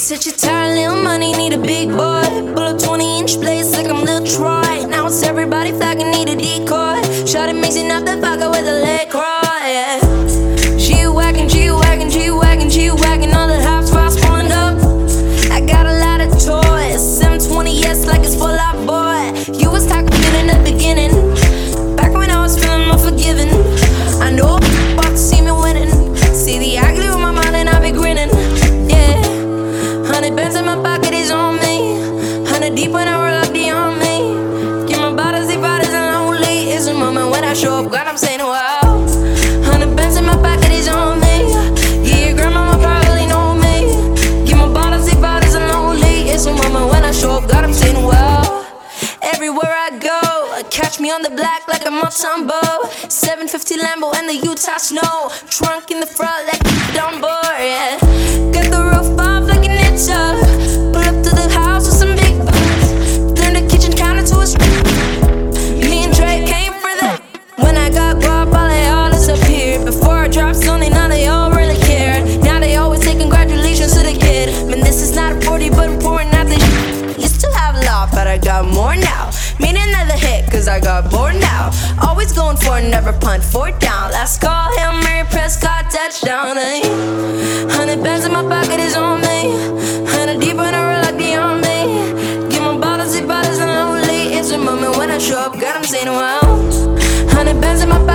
Said you tired, little money, need a big boy. Pull up 20-inch blades like I'm Lil Troy. Now it's everybody flocking, need a decoy. Shawty mixing up the vodka with a leg crawl, yeah. G-Wagon, G-Wagon, G-Wagon, G-Wagon, all the hot spots pulling up. I got a lot of toys, 720, yes, like it's Full Out Boy. You was talking in the beginning, back when I was feeling unforgiving. I know about to see me winning. See the ugly with my mind and I be grinning, yeah. 100 bands in my pocket is on me. 100 deep when I roll up the on me. Get my bottles, the bottles and lonely. It's a moment when I show up, God, I'm saying wow. 100 bands in my pocket is on me. Yeah, your grandmama probably know me. Get my bottles, the bottles and lonely. It's a moment when I show up, God, I'm saying wow. Everywhere I go, catch me on the block like I'm on Tumbo. 750 Lambo and the Utah snow. Trunk in the front like Dumbo, yeah. Got the roof off like an itcher. Pull up to the house with some big bucks. Turn the kitchen counter to a strip. Me and Dre came for that. When I got guap, all they all disappeared. Before I dropped Sony, now they all really cared. Now they always say congratulations to the kid. Man, this is not a 40, but I'm pouring out the shit. Used to have a lot, but I got more now. Made another hit, cause I got bored now. Always going for it, never punt, fourth down. Last call, Hail Mary, Prescott, touchdown, eh? 100 bands in my pocket is on me. 100 deep when I roll like the on me. Get my bottles, the bottles and lonely. It's a moment when I show up, God, I'm saying wow. 100 bands in my pocket.